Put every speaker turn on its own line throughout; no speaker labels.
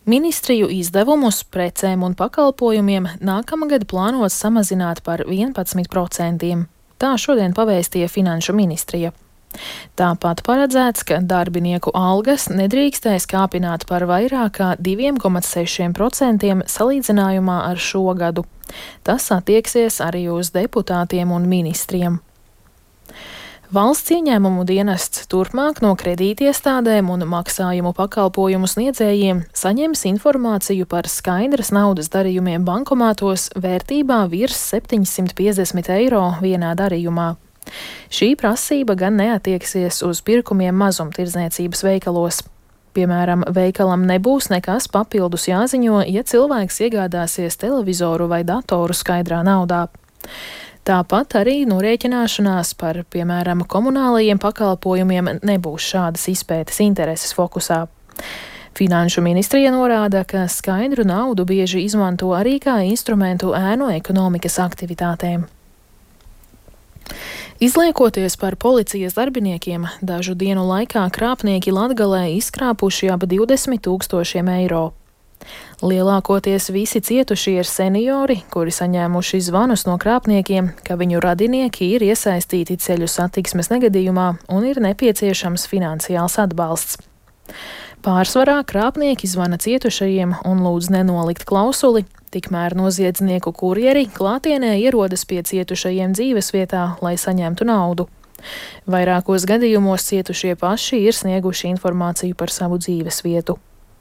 Ministriju izdevumus precēm un pakalpojumiem nākamgad plānots samazināt par 11%. Tā šodien pavēstīja Finanšu ministrija. Tāpat paredzēts, ka darbinieku algas nedrīkstēs kāpināt par vairāk kā 2,6% salīdzinājumā ar šo gadu. Tas attieksies arī uz deputātiem un ministriem. Valsts ieņēmumu dienests turpmāk no kredītiestādēm un maksājumu pakalpojumu sniedzējiem saņems informāciju par skaidras naudas darījumiem bankomātos vērtībā virs 750 eiro vienā darījumā. Šī prasība gan neatieksies uz pirkumiem mazumtirdzniecības veikalos. Piemēram, veikalam nebūs nekas papildus jāziņo, ja cilvēks iegādāsies televizoru vai datoru skaidrā naudā. Tāpat arī norēķināšanās par, piemēram, komunālajiem pakalpojumiem nebūs šādas izpētes intereses fokusā. Finanšu ministrija norāda, ka skaidru naudu bieži izmanto arī kā instrumentu ēnu ekonomikas aktivitātēm. Izliekoties par policijas darbiniekiem, dažu dienu laikā krāpnieki Latgalē izkrāpuši ap 20 000 eiro. Lielākoties visi cietušie ir seniori, kuri saņēmuši zvanus no krāpniekiem, ka viņu radinieki ir iesaistīti ceļu satiksmes negadījumā un ir nepieciešams finansiāls atbalsts. Pārsvarā krāpnieki zvana cietušajiem un lūdz nenolikt klausuli, tikmēr noziedznieku kurjeri klātienē ierodas pie cietušajiem dzīvesvietā, lai saņemtu naudu. Vairākos gadījumos cietušie paši ir snieguši informāciju par savu dzīvesvietu.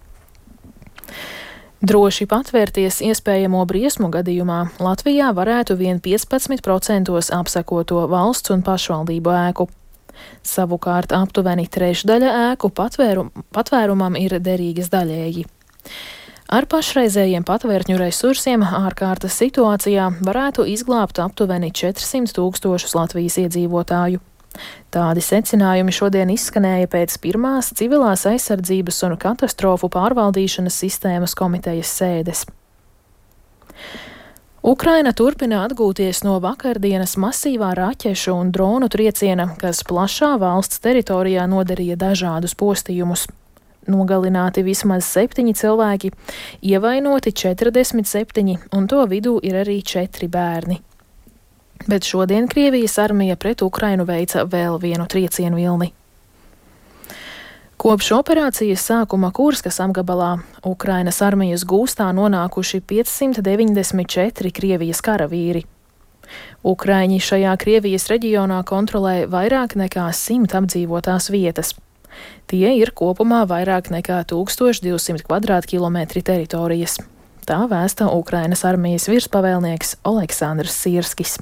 Droši patvērties iespējamo briesmu gadījumā Latvijā varētu vien 15% apsekoto valsts un pašvaldību ēku. Savukārt aptuveni trešdaļa ēku patvērumam ir derīgas daļēji. Ar pašreizējiem patvērtņu resursiem ārkārtas situācijā varētu izglābt aptuveni 400 000 Latvijas iedzīvotāju. Tādi secinājumi šodien izskanēja pēc pirmās civilās aizsardzības un katastrofu pārvaldīšanas sistēmas komitejas sēdes. Ukraina turpina atgūties no vakardienas masīvā raķešu un dronu trieciena, kas plašā valsts teritorijā nodarīja dažādus postījumus. Nogalināti vismaz 7 cilvēki, ievainoti 47, un to vidū ir arī 4 bērni. Bet šodien Krievijas armija pret Ukrainu veica vēl vienu triecienu vilni. Kopš operācijas sākuma Kurskas apgabalā Ukrainas armijas gūstā nonākuši 594 Krievijas karavīri. Ukraiņi šajā Krievijas reģionā kontrolē vairāk nekā 100 apdzīvotās vietas. Tie ir kopumā vairāk nekā 1200 kvadrātkilometri teritorijas. Tā vēsta Ukrainas armijas virspavēlnieks Oleksandrs Sirskis.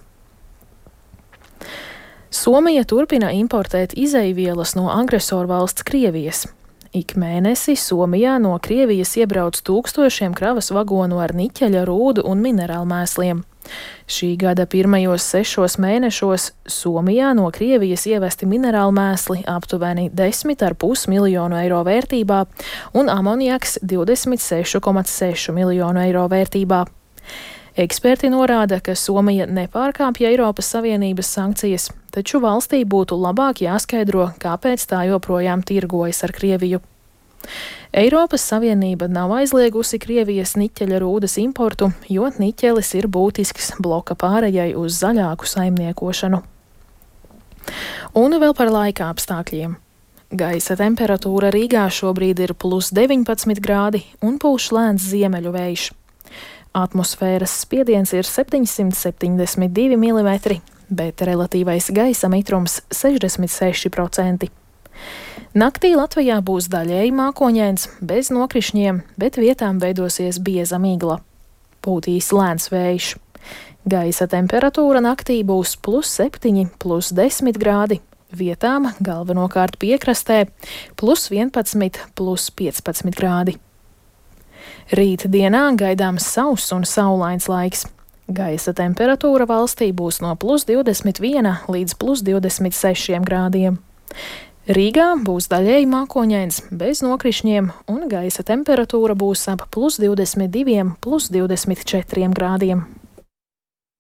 Somija turpina importēt izeivielas no agresoru valsts Krievijas. Ik mēnesi Somijā no Krievijas iebrauc tūkstošiem kravas vagonu ar niķeļa, rūdu un minerālmēsliem. Šī gada pirmajos 6 mēnešos Somijā no Krievijas ievesti minerālmēsli aptuveni 10,5 miljonu eiro vērtībā un amoniaks 26,6 miljonu eiro vērtībā. Eksperti norāda, ka Somija nepārkāpja Eiropas Savienības sankcijas, taču valstī būtu labāk jāskaidro, kāpēc tā joprojām tirgojas ar Krieviju. Eiropas Savienība nav aizliegusi Krievijas niķeļa rūdas importu, jo niķelis ir būtisks bloka pārējai uz zaļāku saimniekošanu. Un vēl par laika apstākļiem. Gaisa temperatūra Rīgā šobrīd ir +19 grādi un pūš lēns ziemeļu vējš. Atmosfēras spiediens ir 772 mm, bet relatīvais gaisa mitrums 66%. Naktī Latvijā būs daļēji mākoņains, bez nokrišņiem, bet vietām veidosies bieza migla. Pūtīs lēns vējš. Gaisa temperatūra naktī būs +7, +10 grādi, vietām galvenokārt piekrastē +11, +15 grādi. Rīt dienā gaidāms sauss un saulains laiks. Gaisa temperatūra valstī būs no +21 līdz +26 grādiem. Rīgā būs daļēji mākoņains, bez nokrišņiem, un gaisa temperatūra būs ap +22, +24 grādiem.